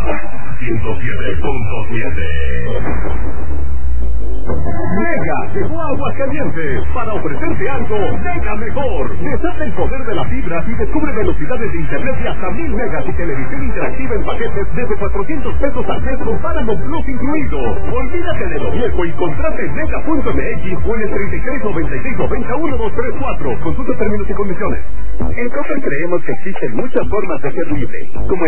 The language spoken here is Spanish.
Mega llegó a Aguascalientes para ofrecerte algo mega mejor. Desata el poder de la fibra y descubre velocidades de internet de hasta 1000 megas y televisión interactiva en paquetes desde 400 pesos al mes con Paramount Plus incluido. Olvídate de lo viejo y contrate en mega.mx o en el 3396901234. Consulta términos y condiciones. En Coppel creemos que existen muchas formas de ser libre, como